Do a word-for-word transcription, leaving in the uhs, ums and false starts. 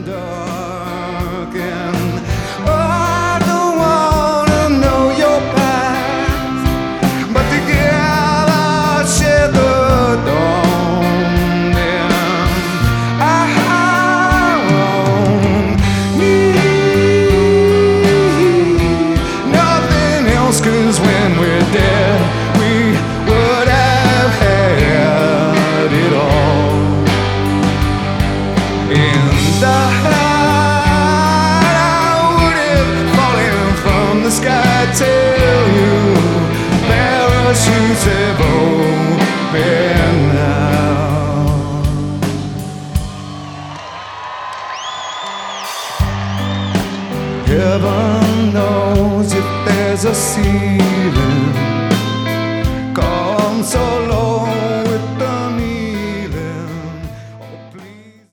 dark, and I don't wanna know your past, but together share the dawn. And I won't need nothing else, 'cause when we're dead we would have had it all. In the heart I would have fallen from the sky till you parachutes have opened now. Heaven knows if there's a ceiling, come so low.